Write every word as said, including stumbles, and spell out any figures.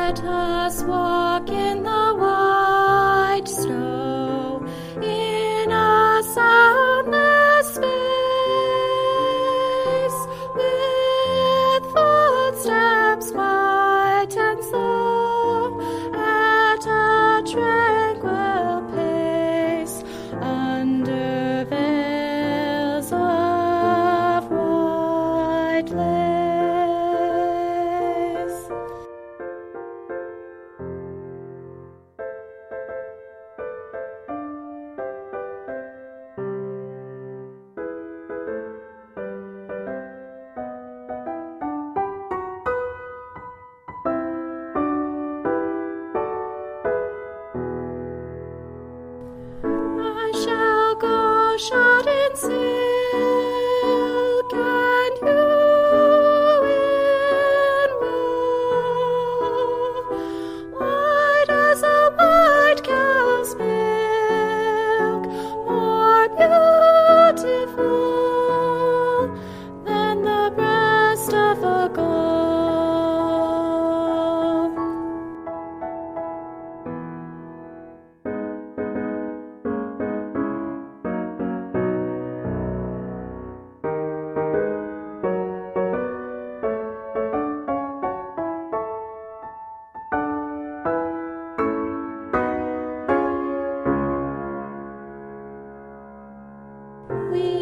Let us walk in the white snow, in a soundless space, with footsteps white and slow, at a tranquil pace, under veils of white lace. I shall go shod in silk, and you in wool, white as a white cow's milk, more beautiful than the breast of a gull. We